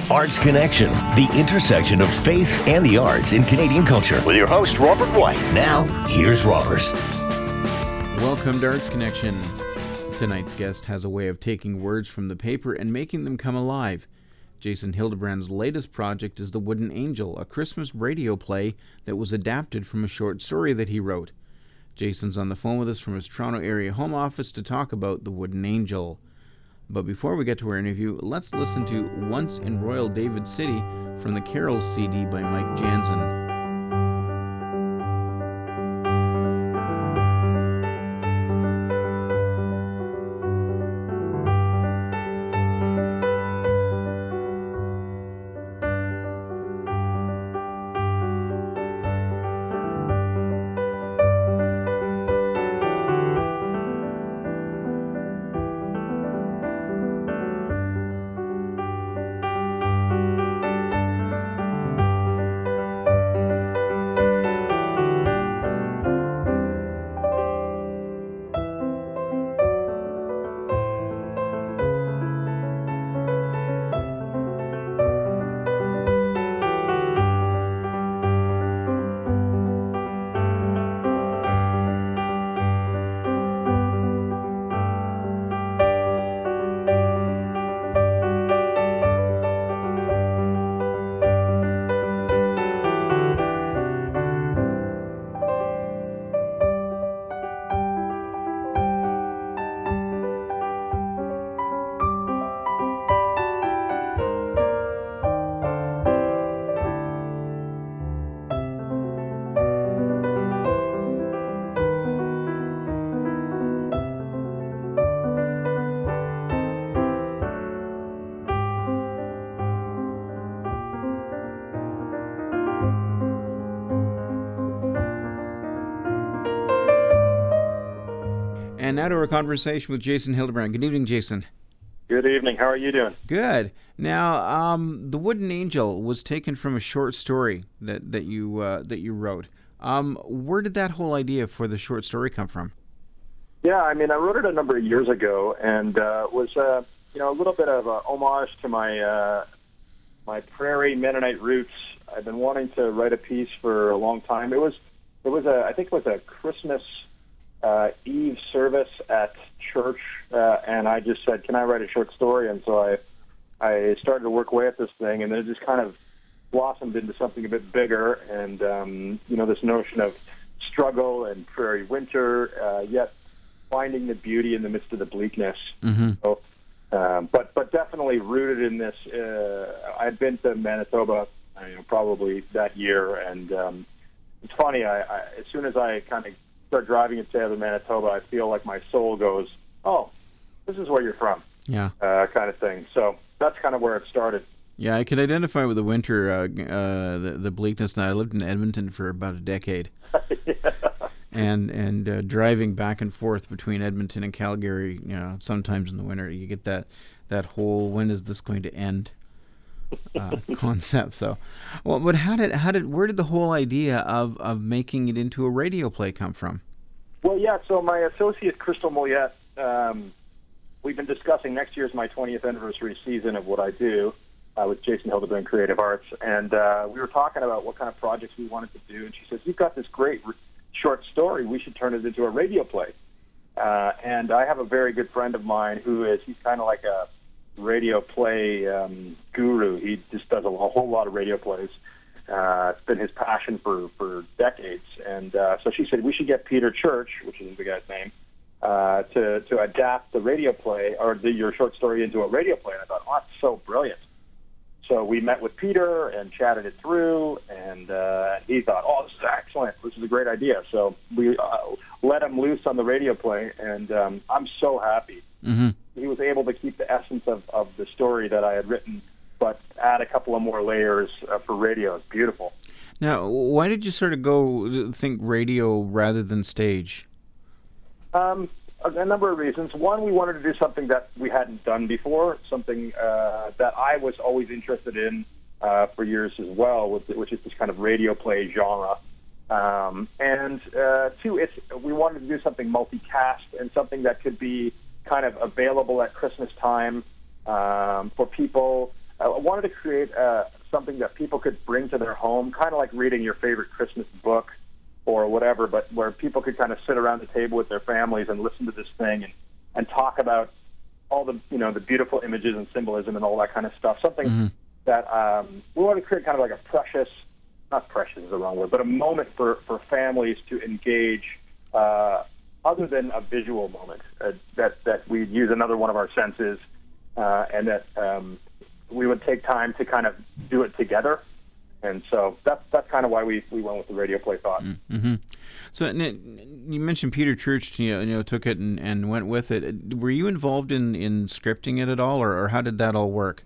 Arts Connection, the intersection of faith and the arts in Canadian culture. With your host, Robert White. Now, here's Robert. Welcome to Arts Connection. Tonight's guest has a way of taking words from the paper and making them come alive. Jason Hildebrand's latest project is The Wooden Angel, a Christmas radio play that was adapted from a short story that he wrote. Jason's on the phone with us from his Toronto area home office to talk about The Wooden Angel. But before we get to our interview, let's listen to Once in Royal David City from the Carols CD by Mike Jansen. And now to our conversation with Jason Hildebrand. Good evening, Jason. Good evening. How are you doing? Good. Now, The Wooden Angel was taken from a short story that you wrote. Where did that whole idea for the short story come from? Yeah, I wrote it a number of years ago, and was a little bit of a homage to my my Prairie Mennonite roots. I've been wanting to write a piece for a long time. I think it was a Christmas Eve service at church, and I just said, can I write a short story? And so I started to work away at this thing, and then it just kind of blossomed into something a bit bigger, and this notion of struggle and prairie winter, yet finding the beauty in the midst of the bleakness. Mm-hmm. So, but definitely rooted in this. I'd been to Manitoba, probably that year, and it's funny. I as soon as I kind of start driving in southern Manitoba, I feel like my soul goes, "Oh, this is where you're from," yeah, kind of thing. So that's kind of where it started. Yeah, I can identify with the winter, the bleakness. Now, I lived in Edmonton for about a decade, Yeah. and driving back and forth between Edmonton and Calgary. Sometimes in the winter you get that whole "when is this going to end" concept. So, well, but where did the whole idea of making it into a radio play come from? Well, yeah. So my associate Crystal Mollet, we've been discussing next year's my 20th anniversary season of what I do with Jason Hildebrand Creative Arts, and we were talking about what kind of projects we wanted to do, and she says, "You've got this great short story. We should turn it into a radio play." And I have a very good friend of mine he's kind of like a radio play guru. He just does a whole lot of radio plays. It's been his passion for decades. And so she said we should get Peter Church, which is the guy's name, to adapt the radio play or your short story into a radio play. And I thought, oh, that's so brilliant. So we met with Peter and chatted it through, and he thought, oh, this is excellent. This is a great idea. So we let him loose on the radio play, and I'm so happy. Mm-hmm. He was able to keep the essence of the story that I had written, but add a couple of more layers for radio. It's beautiful. Now, why did you sort of think radio rather than stage? A number of reasons. One, we wanted to do something that we hadn't done before, something that I was always interested in for years as well, which is this kind of radio play genre. And two, we wanted to do something multicast and something that could be kind of available at Christmas time for people I wanted to create something that people could bring to their home, kind of like reading your favorite Christmas book or whatever, but where people could kind of sit around the table with their families and listen to this thing and talk about all the, the beautiful images and symbolism and all that kind of stuff. Something that we want to create kind of like a precious, not precious is the wrong word, but a moment for families to engage other than a visual moment, that we'd use another one of our senses, and that we would take time to kind of do it together. And so that's kind of why we went with the radio play thought. Mm-hmm. So you mentioned Peter Church, took it and went with it. Were you involved in scripting it at all, or how did that all work?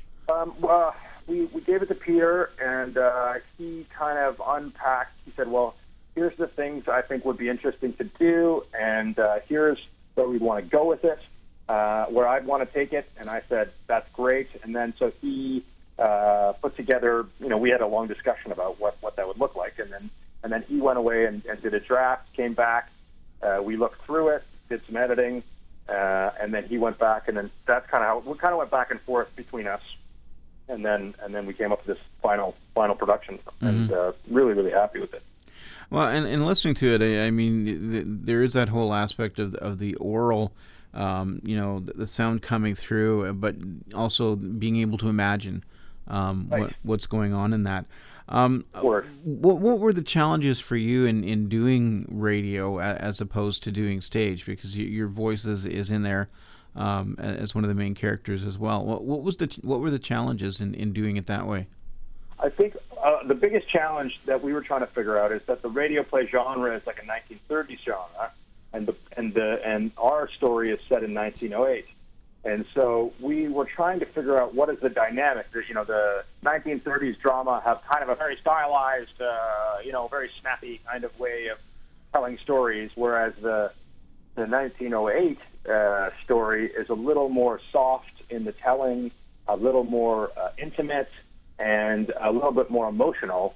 We gave it to Peter, and he kind of unpacked. He said, well, here's the things I think would be interesting to do, and here's where we'd want to go with it, where I'd want to take it. And I said, that's great. And then so he put together, we had a long discussion about what that would look like. And then he went away and did a draft, came back. We looked through it, did some editing, and then he went back. And then that's kind of how we kind of went back and forth between us. And then we came up with this final production, and really, really happy with it. Well, and listening to it, I mean, there is that whole aspect of the oral, the sound coming through, but also being able to imagine what's going on in that. What were the challenges for you in doing radio as opposed to doing stage? Because your voice is in there as one of the main characters as well. What were the challenges in doing it that way? I think the biggest challenge that we were trying to figure out is that the radio play genre is like a 1930s genre, and our story is set in 1908. And so we were trying to figure out what is the dynamic. The 1930s drama have kind of a very stylized, very snappy kind of way of telling stories, whereas the 1908 story is a little more soft in the telling, a little more intimate, and a little bit more emotional,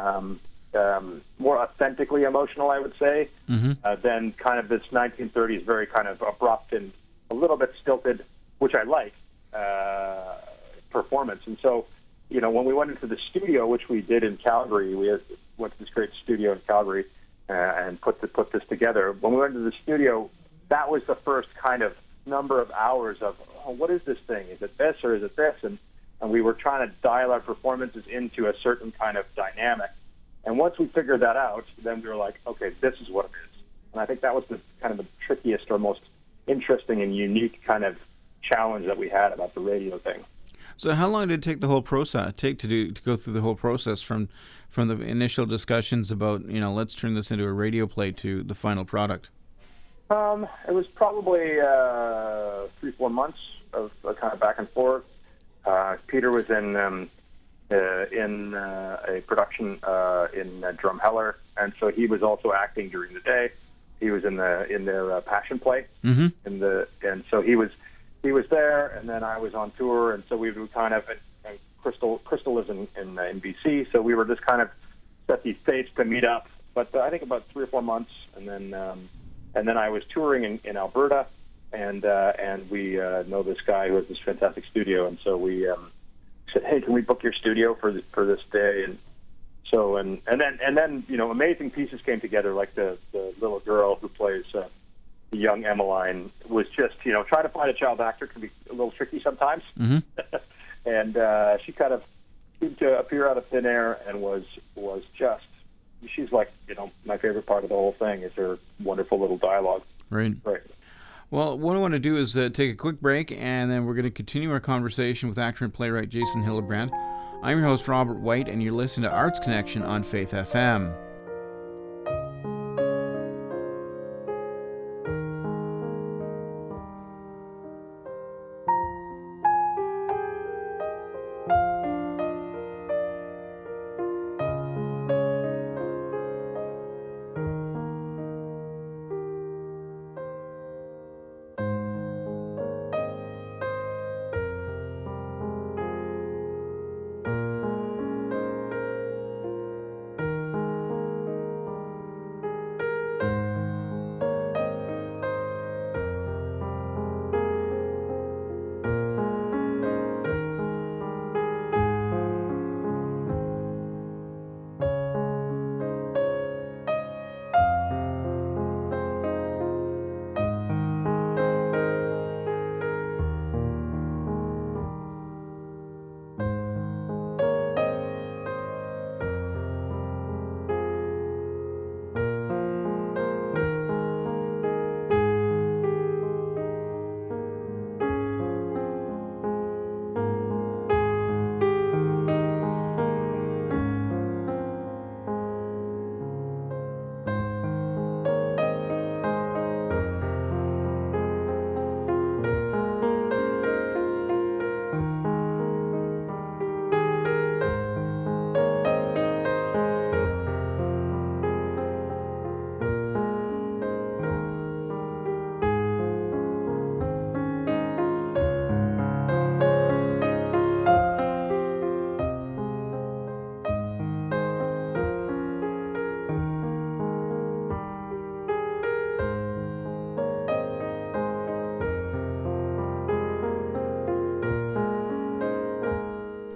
more authentically emotional, I would say, than kind of this 1930s very kind of abrupt and a little bit stilted, which I like, performance. And so, when we went into the studio, which we did in Calgary, went to this great studio in Calgary and put this together. When we went into the studio, that was the first kind of number of hours of, what is this thing? Is it this or is it this? And we were trying to dial our performances into a certain kind of dynamic. And once we figured that out, then we were like, okay, this is what it is. And I think that was the kind of the trickiest or most interesting and unique kind of challenge that we had about the radio thing. So how long did it take the whole process to go through the whole process from the initial discussions about, let's turn this into a radio play to the final product? It was probably 3-4 months of kind of back and forth. Peter was in a production in Drumheller, and so he was also acting during the day. He was in their passion play, and so he was there, and then I was on tour, and so we would kind of, and Crystal lives in BC, so we were just kind of set these dates to meet up. But I think about 3 or 4 months, and then I was touring in Alberta, and we know this guy who has this fantastic studio, and so we said, hey, can we book your studio for this day? And so and then amazing pieces came together, like the little girl who plays the young Emmeline was just trying to find a child actor can be a little tricky sometimes, and she kind of seemed to appear out of thin air and was just. She's like, my favorite part of the whole thing is her wonderful little dialogue. Right. Well, what I want to do is take a quick break, and then we're going to continue our conversation with actor and playwright Jason Hildebrand. I'm your host, Robert White, and you're listening to Arts Connection on Faith FM.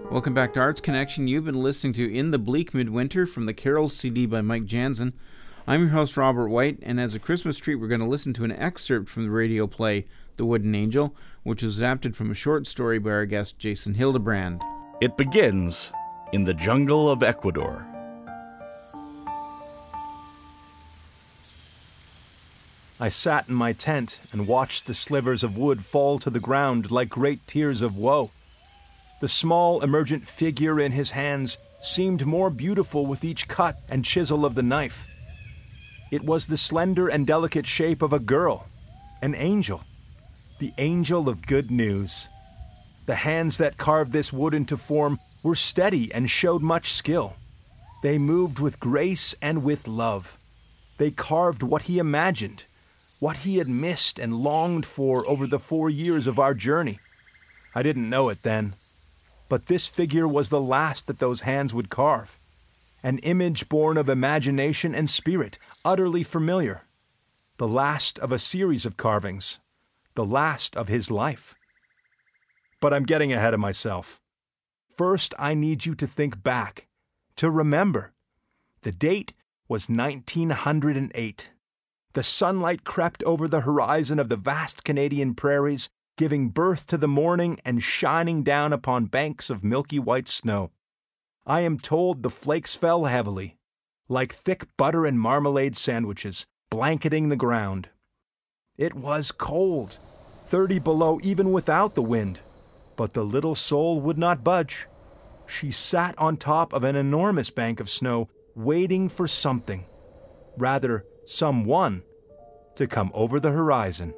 Welcome back to Arts Connection. You've been listening to In the Bleak Midwinter from the Carols CD by Mike Jansen. I'm your host, Robert White, and as a Christmas treat, we're going to listen to an excerpt from the radio play The Wooden Angel, which was adapted from a short story by our guest, Jason Hildebrand. It begins in the jungle of Ecuador. I sat in my tent and watched the slivers of wood fall to the ground like great tears of woe. The small, emergent figure in his hands seemed more beautiful with each cut and chisel of the knife. It was the slender and delicate shape of a girl, an angel, the angel of good news. The hands that carved this wood into form were steady and showed much skill. They moved with grace and with love. They carved what he imagined, what he had missed and longed for over the 4 years of our journey. I didn't know it then. But this figure was the last that those hands would carve. An image born of imagination and spirit, utterly familiar. The last of a series of carvings. The last of his life. But I'm getting ahead of myself. First, I need you to think back, to remember. The date was 1908. The sunlight crept over the horizon of the vast Canadian prairies, giving birth to the morning and shining down upon banks of milky white snow. I am told the flakes fell heavily, like thick butter and marmalade sandwiches, blanketing the ground. It was cold, 30 below even without the wind, but the little soul would not budge. She sat on top of an enormous bank of snow, waiting for something, rather someone, to come over the horizon.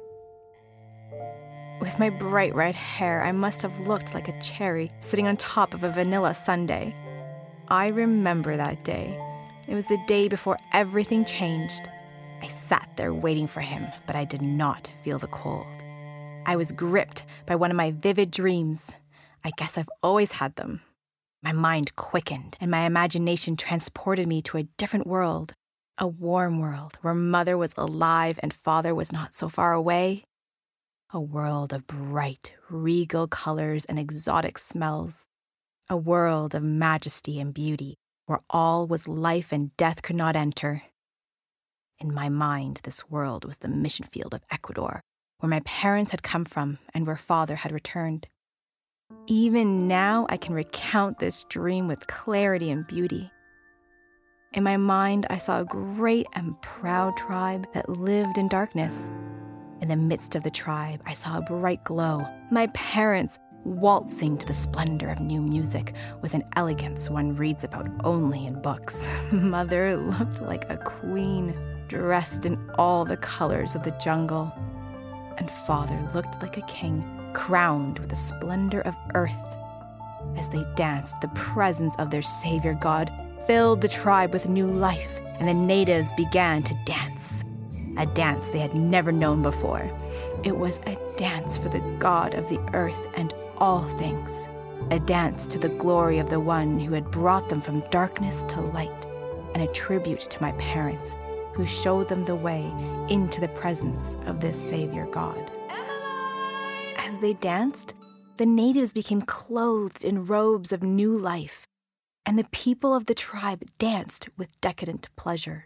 With my bright red hair, I must have looked like a cherry sitting on top of a vanilla sundae. I remember that day. It was the day before everything changed. I sat there waiting for him, but I did not feel the cold. I was gripped by one of my vivid dreams. I guess I've always had them. My mind quickened, and my imagination transported me to a different world. A warm world where Mother was alive and Father was not so far away. A world of bright, regal colors and exotic smells. A world of majesty and beauty, where all was life and death could not enter. In my mind, this world was the mission field of Ecuador, where my parents had come from and where Father had returned. Even now, I can recount this dream with clarity and beauty. In my mind, I saw a great and proud tribe that lived in darkness. In the midst of the tribe, I saw a bright glow. My parents waltzing to the splendor of new music with an elegance one reads about only in books. Mother looked like a queen, dressed in all the colors of the jungle. And Father looked like a king, crowned with the splendor of earth. As they danced, the presence of their Savior God filled the tribe with new life, and the natives began to dance. A dance they had never known before. It was a dance for the God of the earth and all things. A dance to the glory of the one who had brought them from darkness to light, and a tribute to my parents who showed them the way into the presence of this Savior God. Emmeline! As they danced, the natives became clothed in robes of new life, and the people of the tribe danced with decadent pleasure.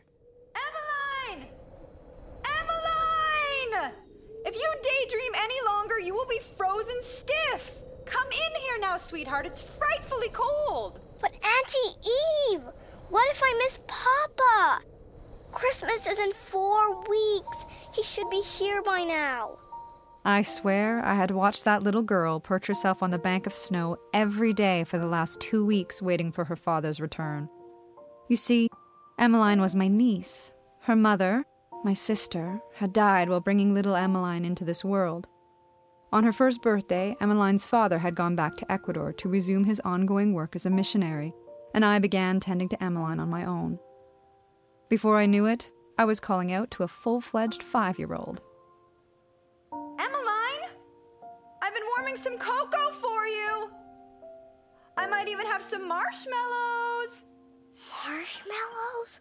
If you daydream any longer, you will be frozen stiff. Come in here now, sweetheart. It's frightfully cold. But Auntie Eve, what if I miss Papa? Christmas is in 4 weeks. He should be here by now. I swear I had watched that little girl perch herself on the bank of snow every day for the last 2 weeks waiting for her father's return. You see, Emmeline was my niece. Her mother, my sister, had died while bringing little Emmeline into this world. On her first birthday, Emmeline's father had gone back to Ecuador to resume his ongoing work as a missionary, and I began tending to Emmeline on my own. Before I knew it, I was calling out to a full-fledged 5-year-old. Emmeline, I've been warming some cocoa for you. I might even have some marshmallows. Marshmallows?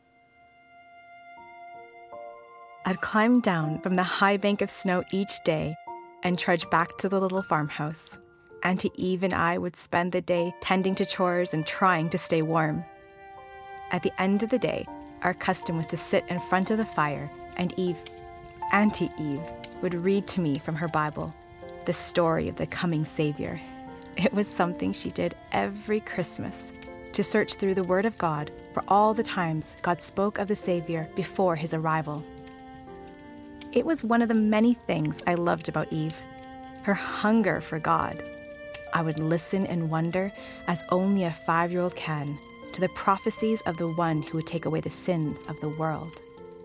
I'd climb down from the high bank of snow each day and trudge back to the little farmhouse. Auntie Eve and I would spend the day tending to chores and trying to stay warm. At the end of the day, our custom was to sit in front of the fire, and Auntie Eve, would read to me from her Bible the story of the coming Savior. It was something she did every Christmas, to search through the Word of God for all the times God spoke of the Savior before his arrival. It was one of the many things I loved about Eve, her hunger for God. I would listen and wonder, as only a 5-year-old can, to the prophecies of the one who would take away the sins of the world.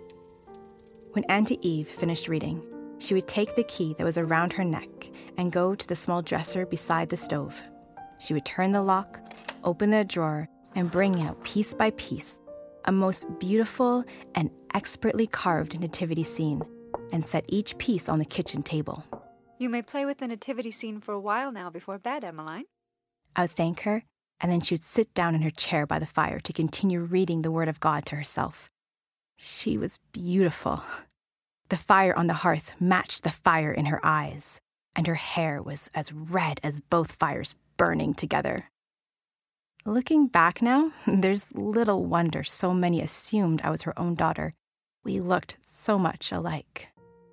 When Auntie Eve finished reading, she would take the key that was around her neck and go to the small dresser beside the stove. She would turn the lock, open the drawer, and bring out piece by piece a most beautiful and expertly carved nativity scene, and set each piece on the kitchen table. You may play with the nativity scene for a while now before bed, Emmeline. I would thank her, and then she would sit down in her chair by the fire to continue reading the Word of God to herself. She was beautiful. The fire on the hearth matched the fire in her eyes, and her hair was as red as both fires burning together. Looking back now, there's little wonder so many assumed I was her own daughter. We looked so much alike.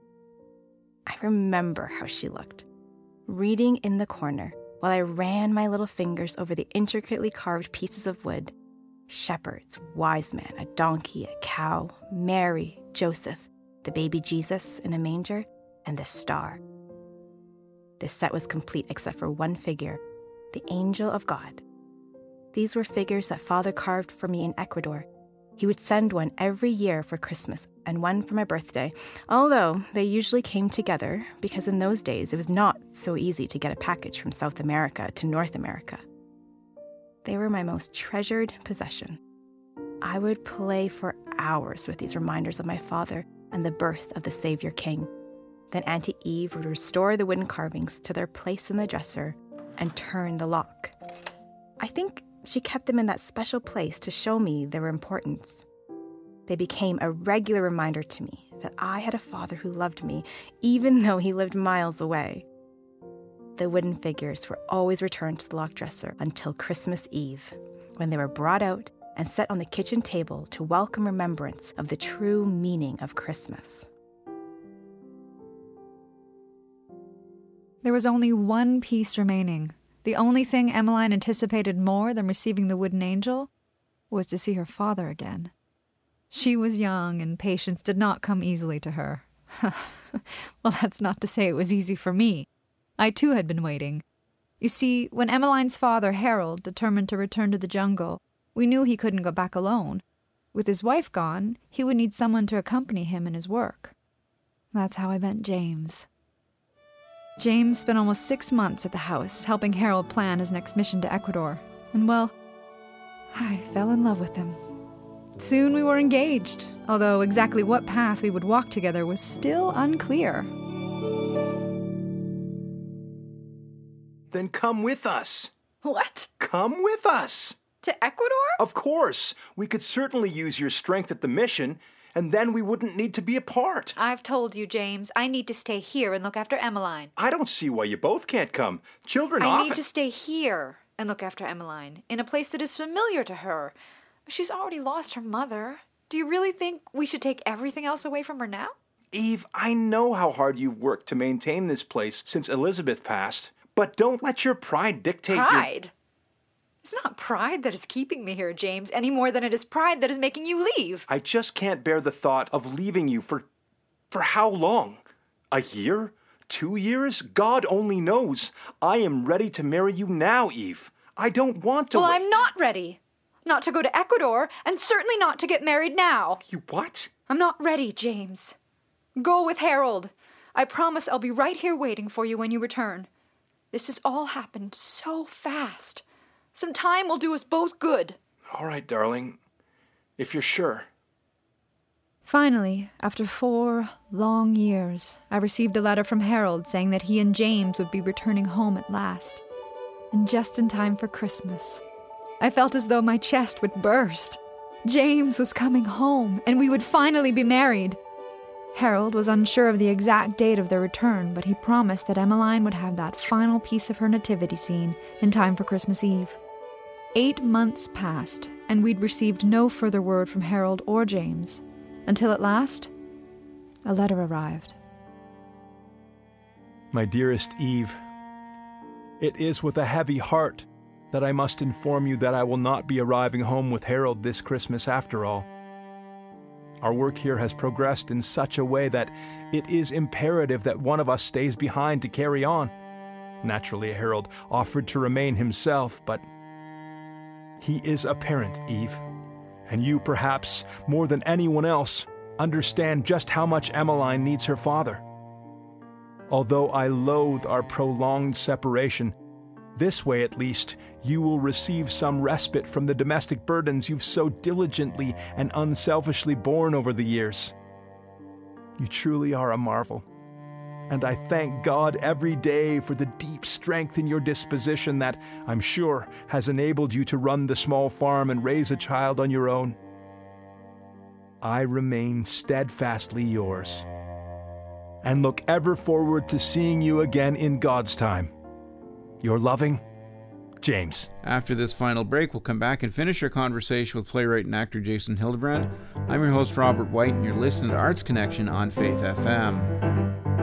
I remember how she looked, reading in the corner while I ran my little fingers over the intricately carved pieces of wood. Shepherds, wise men, a donkey, a cow, Mary, Joseph, the baby Jesus in a manger, and the star. This set was complete except for one figure, the angel of God. These were figures that Father carved for me in Ecuador. He would send one every year for Christmas and one for my birthday, although they usually came together because in those days it was not so easy to get a package from South America to North America. They were my most treasured possession. I would play for hours with these reminders of my father and the birth of the Savior King. Then Auntie Eve would restore the wooden carvings to their place in the dresser and turn the lock. I think she kept them in that special place to show me their importance. They became a regular reminder to me that I had a father who loved me, even though he lived miles away. The wooden figures were always returned to the locked dresser until Christmas Eve, when they were brought out and set on the kitchen table to welcome remembrance of the true meaning of Christmas. There was only one piece remaining. The only thing Emmeline anticipated more than receiving the wooden angel was to see her father again. She was young, and patience did not come easily to her. Well, that's not to say it was easy for me. I too had been waiting. You see, when Emmeline's father, Harold, determined to return to the jungle, we knew he couldn't go back alone. With his wife gone, he would need someone to accompany him in his work. That's how I met James. James spent almost 6 months at the house, helping Harold plan his next mission to Ecuador. And well, I fell in love with him. Soon we were engaged, although exactly what path we would walk together was still unclear. Then come with us. What? Come with us. To Ecuador? Of course. We could certainly use your strength at the mission, and then we wouldn't need to be apart. I've told you, James, I need to stay here and look after Emmeline. I don't see why you both can't come. Children I often... need to stay here and look after Emmeline, in a place that is familiar to her. She's already lost her mother. Do you really think we should take everything else away from her now? Eve, I know how hard you've worked to maintain this place since Elizabeth passed, but don't let your pride dictate Pride? It's not pride that is keeping me here, James, any more than it is pride that is making you leave. I just can't bear the thought of leaving you for how long? A year? 2 years? God only knows. I am ready to marry you now, Eve. I don't want to Well, wait. I'm not ready. Not to go to Ecuador, and certainly not to get married now. You what? I'm not ready, James. Go with Harold. I promise I'll be right here waiting for you when you return. This has all happened so fast. Some time will do us both good. All right, darling. If you're sure. Finally, after 4 long years, I received a letter from Harold saying that he and James would be returning home at last. And just in time for Christmas. I felt as though my chest would burst. James was coming home, and we would finally be married. Harold was unsure of the exact date of their return, but he promised that Emmeline would have that final piece of her nativity scene in time for Christmas Eve. 8 months passed, and we'd received no further word from Harold or James, until at last, a letter arrived. My dearest Eve, it is with a heavy heart that I must inform you that I will not be arriving home with Harold this Christmas after all. Our work here has progressed in such a way that it is imperative that one of us stays behind to carry on. Naturally, Harold offered to remain himself, but he is a parent, Eve, and you, perhaps more than anyone else, understand just how much Emmeline needs her father. Although I loathe our prolonged separation, this way, at least, you will receive some respite from the domestic burdens you've so diligently and unselfishly borne over the years. You truly are a marvel, and I thank God every day for the deep strength in your disposition that, I'm sure, has enabled you to run the small farm and raise a child on your own. I remain steadfastly yours, and look ever forward to seeing you again in God's time. Your loving, James. After this final break, we'll come back and finish our conversation with playwright and actor Jason Hildebrand. I'm your host, Robert White, and you're listening to Arts Connection on Faith FM.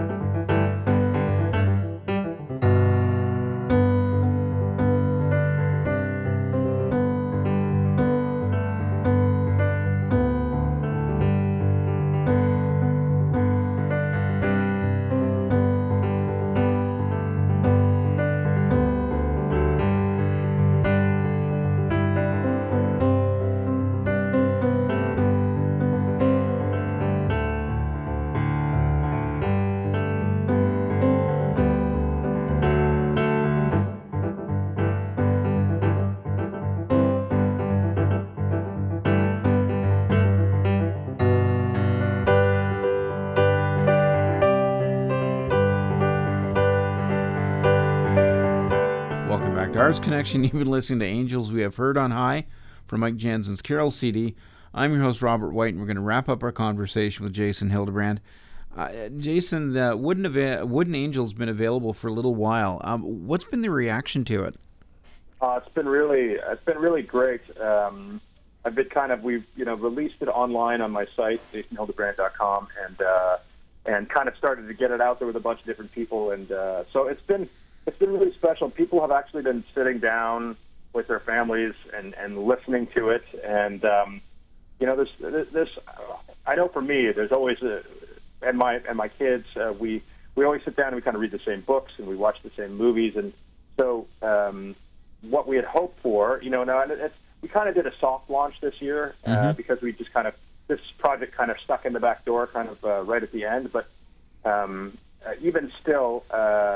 Arts Connection. You've been listening to Angels We Have Heard on High from Mike Jansen's Carol CD. I'm your host, Robert White, and we're going to wrap up our conversation with Jason Hildebrand. Jason, the Wooden Angel's been available for a little while. What's been the reaction to it? It's been really great. I've been we've released it online on my site, jasonhildebrand.com, and kind of started to get it out there with a bunch of different people, and so it's been really special. People have actually been sitting down with their families and listening to it. And, this I know for me, there's always, and my kids, we always sit down and we kind of read the same books and we watch the same movies. And so what we had hoped for, we kind of did a soft launch this year because we just this project kind of stuck in the back door right at the end. But even still,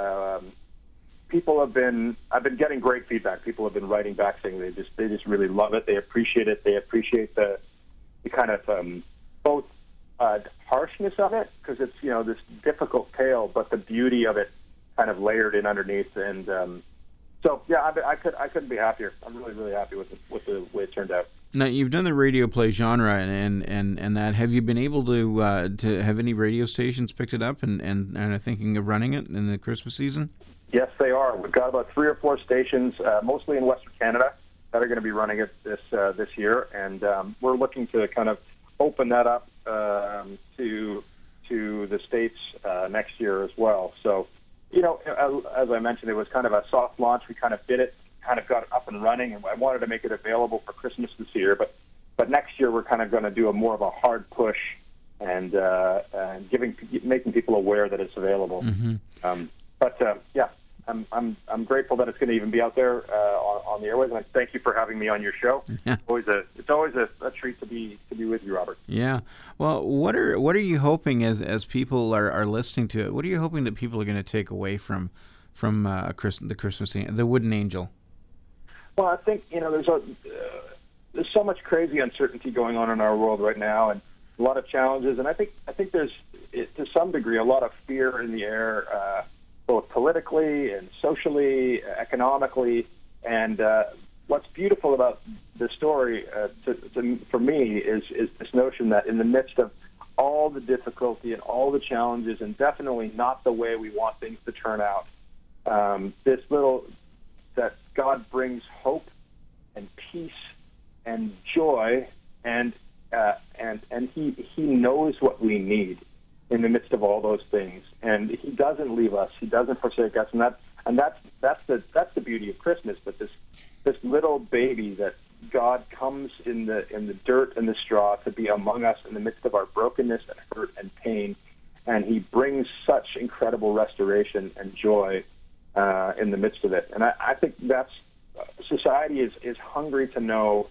I've been getting great feedback. People have been writing back saying they just really love it. They appreciate it. They appreciate the kind of both harshness of it, because it's this difficult tale, but the beauty of it kind of layered in underneath. And so yeah, I couldn't be happier. I'm really, really happy with the way it turned out. Now, you've done the radio play genre, and that. Have you been able to have any radio stations picked it up and are thinking of running it in the Christmas season? Yes, they are. We've got about 3 or 4 stations, mostly in Western Canada, that are going to be running it this year, and we're looking to kind of open that up to the States next year as well. So, as I mentioned, it was kind of a soft launch. We kind of did it, kind of got it up and running, and I wanted to make it available for Christmas this year. But next year we're kind of going to do more of a hard push and making people aware that it's available. Mm-hmm. Yeah, I'm grateful that it's going to even be out there on the airways, and thank you for having me on your show. Yeah. It's always a treat to be with you, Robert. Yeah. Well, what are you hoping as people are listening to it? What are you hoping that people are going to take away from the Christmas the Wooden Angel? Well, I think there's so much crazy uncertainty going on in our world right now, and a lot of challenges, and I think there's to some degree a lot of fear in the air. Both politically and socially, economically, and what's beautiful about the story for me is this notion that in the midst of all the difficulty and all the challenges, and definitely not the way we want things to turn out. That God brings hope and peace and joy, and He knows what we need in the midst of all those things, and He doesn't leave us. He doesn't forsake us, and that's the beauty of Christmas. But this little baby that God comes in the dirt and the straw to be among us in the midst of our brokenness and hurt and pain, and He brings such incredible restoration and joy in the midst of it. And I think that's society is hungry to know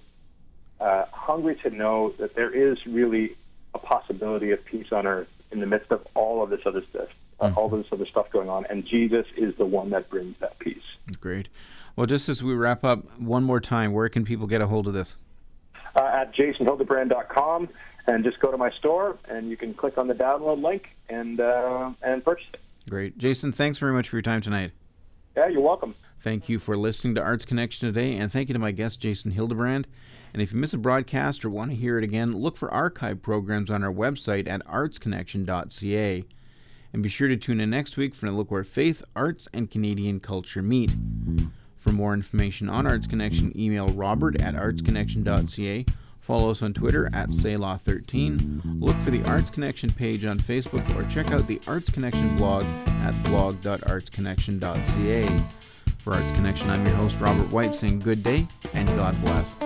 that there is really a possibility of peace on earth in the midst of all of this other stuff, all of this other stuff going on, and Jesus is the one that brings that peace. Great. Well, just as we wrap up, one more time, where can people get a hold of this? At jasonhildebrand.com, and just go to my store, and you can click on the download link and purchase it. Great. Jason, thanks very much for your time tonight. Yeah, you're welcome. Thank you for listening to Arts Connection today, and thank you to my guest, Jason Hildebrand. And if you miss a broadcast or want to hear it again, look for archive programs on our website at artsconnection.ca. And be sure to tune in next week for a look where faith, arts, and Canadian culture meet. For more information on Arts Connection, email robert@artsconnection.ca. Follow us on Twitter at Selah13. Look for the Arts Connection page on Facebook, or check out the Arts Connection blog at blog.artsconnection.ca. For Arts Connection, I'm your host, Robert White, saying good day and God bless.